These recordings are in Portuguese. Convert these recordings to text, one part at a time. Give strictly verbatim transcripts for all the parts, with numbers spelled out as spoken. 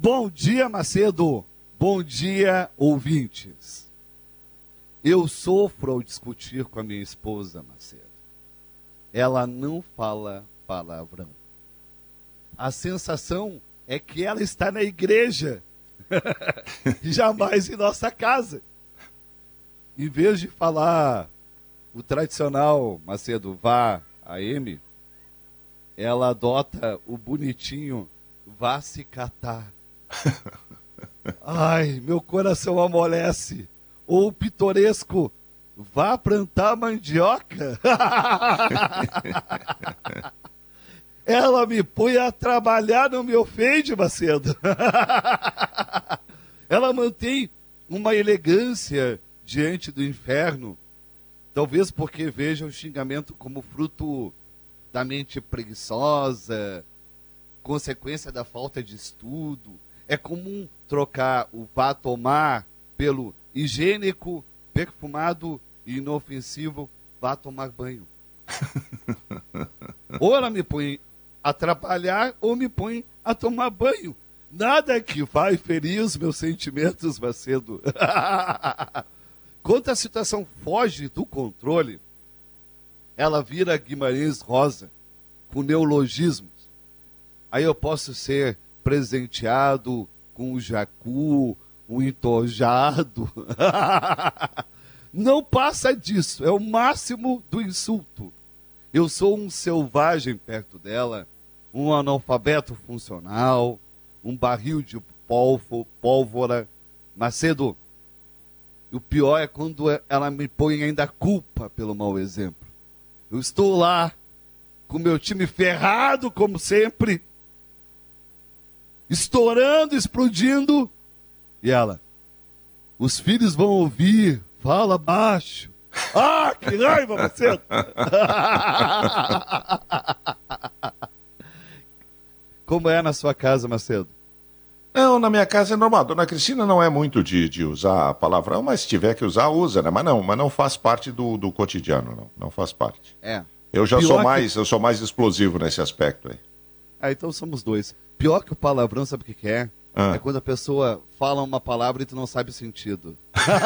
Bom dia, Macedo. Bom dia, ouvintes. Eu sofro ao discutir com a minha esposa, Macedo. Ela não fala palavrão. A sensação é que ela está na igreja, jamais em nossa casa. Em vez de falar o tradicional, Macedo, vá a M, ela adota o bonitinho, vá se catar. Ai, meu coração amolece. Ou o pitoresco, vá plantar mandioca. Ela me põe a trabalhar, não me ofende, Macedo. Ela mantém uma elegância diante do inferno, talvez porque veja o xingamento como fruto da mente preguiçosa, consequência da falta de estudo. É comum trocar o vá tomar pelo higiênico, perfumado e inofensivo vá tomar banho. Ou ela me põe a trabalhar ou me põe a tomar banho. Nada que vai ferir os meus sentimentos, Macedo. Quando a situação foge do controle, ela vira Guimarães Rosa, com neologismos. Aí eu posso ser presenteado com o jacu, o entojado. Não passa disso, é o máximo do insulto. Eu sou um selvagem perto dela, um analfabeto funcional, um barril de polvo, pólvora. Macedo, o pior é quando ela me põe ainda culpa pelo mau exemplo. Eu estou lá, com meu time ferrado, como sempre, estourando, explodindo, e ela, os filhos vão ouvir, fala baixo. Ah, que raiva, Macedo! Como é na sua casa, Macedo? Não, na minha casa é normal. Dona Cristina não é muito de, de usar palavrão, mas se tiver que usar, usa, né? Mas não, mas não faz parte do, do cotidiano, não. Não faz parte. É. Eu já Pior sou que... mais, eu sou mais explosivo nesse aspecto aí. Ah, então somos dois. Pior que o palavrão, sabe o que que é? Ah. É quando a pessoa fala uma palavra e tu não sabe o sentido.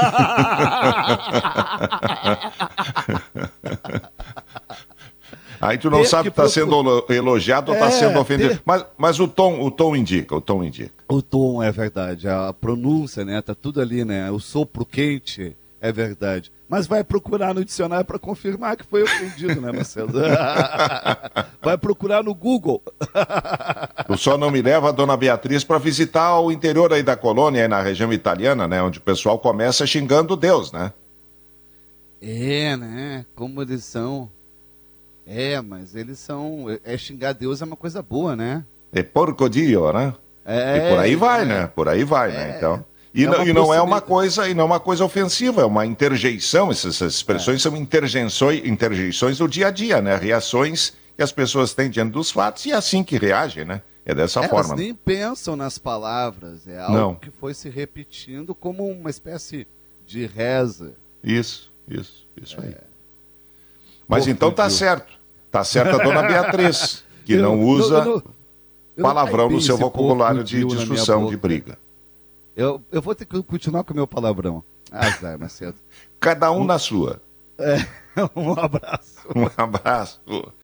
Aí tu não Tem sabe se está sendo elogiado é, ou está sendo ofendido. Ter... Mas, mas o tom, o tom indica, o tom indica. O tom é verdade, a pronúncia, né? Tá tudo ali, né? O sopro quente é verdade. Mas vai procurar no dicionário para confirmar que foi ofendido, né, Marcelo? Vai procurar no Google. O só não me leva a dona Beatriz para visitar o interior aí da colônia, aí na região italiana, né? Onde o pessoal começa xingando Deus, né? É, né? Como eles são... É, mas eles são... É, xingar Deus é uma coisa boa, né? É porco Dio, né? É, e por aí vai, é, né? Por aí vai, é, né? Então... E, é não, e não é uma coisa, e não é uma coisa ofensiva, é uma interjeição, essas, essas expressões é. são interjeições, interjeições do dia a dia, né? Reações que as pessoas têm diante dos fatos e é assim que reagem, né? É dessa Elas forma. Elas nem pensam nas palavras, é algo não. que foi se repetindo como uma espécie de reza. Isso, isso, isso é. aí. Mas Pô, então tá certo, tá certa a dona Beatriz, que eu, não usa eu, eu, eu, palavrão no seu vocabulário de discussão, de briga. Eu, eu vou ter que continuar com o meu palavrão. Azar, Macedo. Cada um, um na sua. É, um abraço. Um abraço.